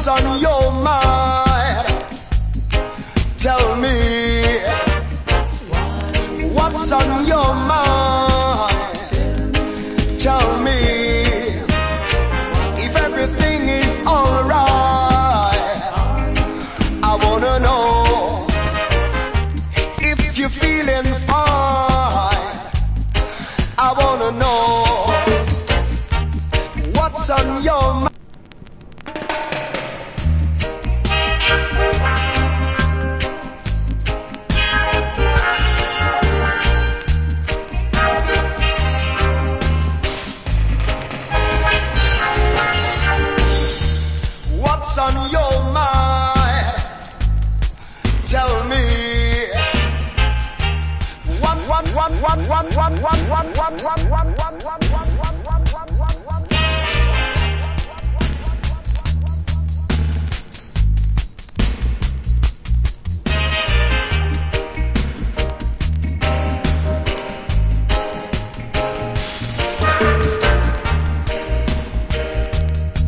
on your mind? Tell me what's on your mind. Tell me if everything is alright. I wanna know if you're feeling fine. I wanna know what's on your mind. What's on your mind? Tell me what